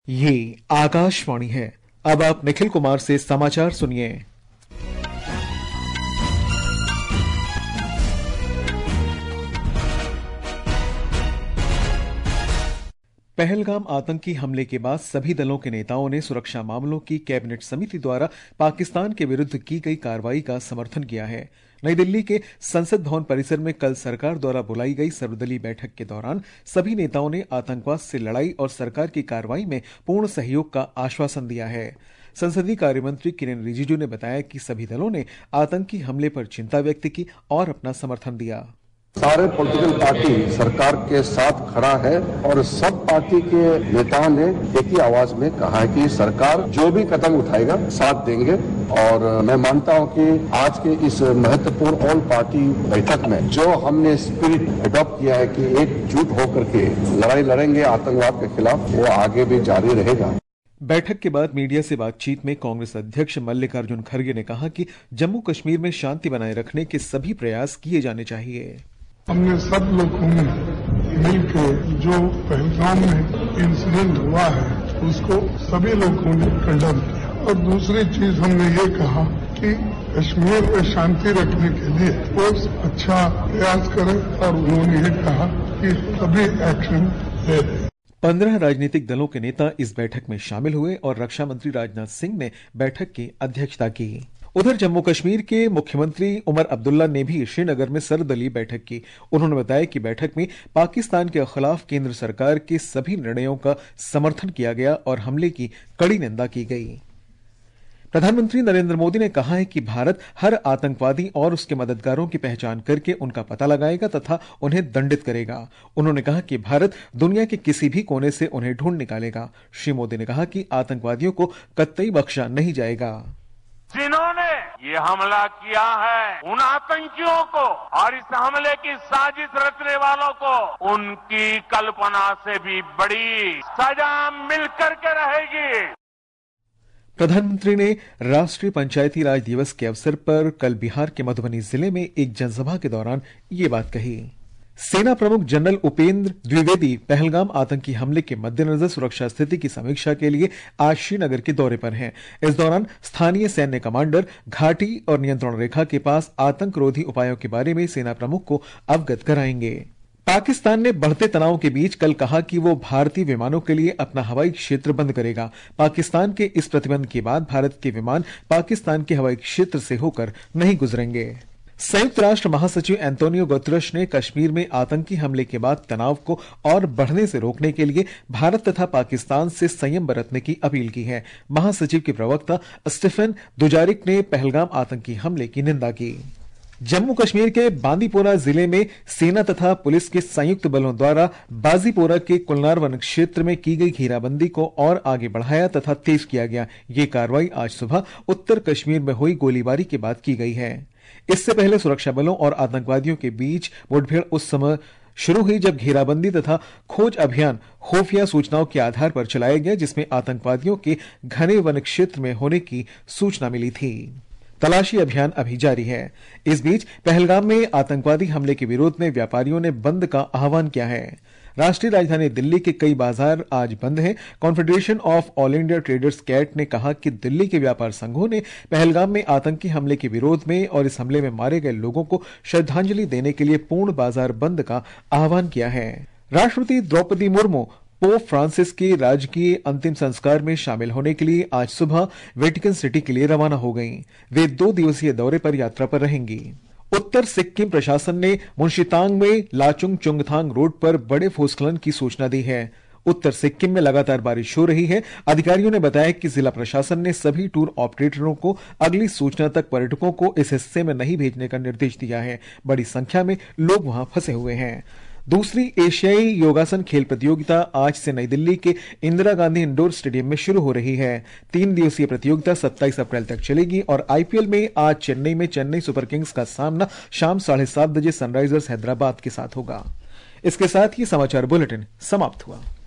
ये आकाशवाणी है। अब आप निखिल कुमार से समाचार सुनिए। पहलगाम आतंकी हमले के बाद सभी दलों के नेताओं ने सुरक्षा मामलों की कैबिनेट समिति द्वारा पाकिस्तान के विरुद्ध की गई कार्रवाई का समर्थन किया है। नई दिल्ली के संसद भवन परिसर में कल सरकार द्वारा बुलाई गई सर्वदलीय बैठक के दौरान सभी नेताओं ने आतंकवाद से लड़ाई और सरकार की कार्रवाई में पूर्ण सहयोग का आश्वासन दिया है। संसदीय कार्यमंत्री किरेन रिजिजू ने बताया कि सभी दलों ने आतंकी हमले पर चिंता व्यक्त की और अपना समर्थन दिया। सारे पॉलिटिकल पार्टी सरकार के साथ खड़ा है और सब पार्टी के नेताओं ने एक ही आवाज में कहा है कि सरकार जो भी कदम उठाएगा साथ देंगे। और मैं मानता हूं कि आज के इस महत्वपूर्ण ऑल पार्टी बैठक में जो हमने स्पिरिट अडॉप्ट किया है कि एकजुट होकर के लड़ाई लड़ेंगे आतंकवाद के खिलाफ, वो आगे भी जारी रहेगा। बैठक के बाद मीडिया से बातचीत में कांग्रेस अध्यक्ष मल्लिकार्जुन खड़गे ने कहा कि जम्मू कश्मीर में शांति बनाए रखने के सभी प्रयास किए जाने चाहिए। हमने सब लोगों ने मिलकर जो पहलगाम में इंसिडेंट हुआ है उसको सभी लोगों ने कंडम किया। और दूसरी चीज हमने ये कहा कि कश्मीर में शांति रखने के लिए वो अच्छा प्रयास करें और उन्होंने ये कहा कि सभी एक्शन ले लें। 15 राजनीतिक दलों के नेता इस बैठक में शामिल हुए और रक्षा मंत्री राजनाथ सिंह ने बैठक की अध्यक्षता की। उधर जम्मू कश्मीर के मुख्यमंत्री उमर अब्दुल्ला ने भी श्रीनगर में सर्वदलीय बैठक की। उन्होंने बताया कि बैठक में पाकिस्तान के खिलाफ केंद्र सरकार के सभी निर्णयों का समर्थन किया गया और हमले की कड़ी निंदा की गई। प्रधानमंत्री नरेंद्र मोदी ने कहा है कि भारत हर आतंकवादी और उसके मददगारों की पहचान करके उनका पता लगाएगा तथा उन्हें दंडित करेगा। उन्होंने कहा कि भारत दुनिया के किसी भी कोने से उन्हें ढूंढ निकालेगा। श्री मोदी ने कहा कि आतंकवादियों को कतई बख्शा नहीं जाएगा। जिन्होंने ये हमला किया है उन आतंकियों को और इस हमले की साजिश रचने वालों को उनकी कल्पना से भी बड़ी सजा मिल करके रहेगी। प्रधानमंत्री ने राष्ट्रीय पंचायती राज दिवस के अवसर पर कल बिहार के मधुबनी जिले में एक जनसभा के दौरान ये बात कही। सेना प्रमुख जनरल उपेंद्र द्विवेदी पहलगाम आतंकी हमले के मद्देनजर सुरक्षा स्थिति की समीक्षा के लिए आज श्रीनगर के दौरे पर हैं। इस दौरान स्थानीय सैन्य कमांडर घाटी और नियंत्रण रेखा के पास आतंकरोधी उपायों के बारे में सेना प्रमुख को अवगत कराएंगे। पाकिस्तान ने बढ़ते तनाव के बीच कल कहा कि वो भारतीय विमानों के लिए अपना हवाई क्षेत्र बंद करेगा। पाकिस्तान के इस प्रतिबंध के बाद भारत के विमान पाकिस्तान के हवाई क्षेत्र से होकर नहीं गुजरेंगे। संयुक्त राष्ट्र महासचिव एंटोनियो गुतेरेस ने कश्मीर में आतंकी हमले के बाद तनाव को और बढ़ने से रोकने के लिए भारत तथा पाकिस्तान से संयम बरतने की अपील की है। महासचिव के प्रवक्ता स्टीफन दुजारिक ने पहलगाम आतंकी हमले की निंदा की। जम्मू कश्मीर के बांदीपोरा जिले में सेना तथा पुलिस के संयुक्त बलों द्वारा बाजीपोरा के कुलनार वन क्षेत्र में की गई घेराबंदी को और आगे बढ़ाया तथा तेज किया गया। ये कार्रवाई आज सुबह उत्तर कश्मीर में हुई गोलीबारी के बाद की गई है। इससे पहले सुरक्षा बलों और आतंकवादियों के बीच मुठभेड़ उस समय शुरू हुई जब घेराबंदी तथा खोज अभियान खुफिया सूचनाओं के आधार पर चलाया गया, जिसमें आतंकवादियों के घने वन क्षेत्र में होने की सूचना मिली थी। तलाशी अभियान अभी जारी है। इस बीच पहलगाम में आतंकवादी हमले के विरोध में व्यापारियों ने बंद का आह्वान किया है। राष्ट्रीय राजधानी दिल्ली के कई बाजार आज बंद हैं। Confederation of All India Traders CAIT ने कहा कि दिल्ली के व्यापार संघों ने पहलगाम में आतंकी हमले के विरोध में और इस हमले में मारे गए लोगों को श्रद्धांजलि देने के लिए पूर्ण बाजार बंद का आह्वान किया है। राष्ट्रपति द्रौपदी मुर्मू पोप फ्रांसिस के राजकीय अंतिम संस्कार में शामिल होने के लिए आज सुबह वेटिकन सिटी के लिए रवाना हो गईं। वे 2 दिवसीय दौरे पर यात्रा पर रहेंगी। उत्तर सिक्किम प्रशासन ने मुंशितांग में लाचुंग चुंगथांग रोड पर बड़े भूस्खलन की सूचना दी है। उत्तर सिक्किम में लगातार बारिश हो रही है। अधिकारियों ने बताया कि जिला प्रशासन ने सभी टूर ऑपरेटरों को अगली सूचना तक पर्यटकों को इस हिस्से में नहीं भेजने का निर्देश दिया है। बड़ी संख्या में लोग वहां फंसे हुए हैं। दूसरी एशियाई योगासन खेल प्रतियोगिता आज से नई दिल्ली के इंदिरा गांधी इंडोर स्टेडियम में शुरू हो रही है। 3 दिवसीय प्रतियोगिता 27 अप्रैल तक चलेगी और आईपीएल में आज चेन्नई में चेन्नई सुपर किंग्स का सामना शाम 7:30 बजे सनराइजर्स हैदराबाद के साथ होगा। इसके साथ ही समाचार बुलेटिन समाप्त हुआ।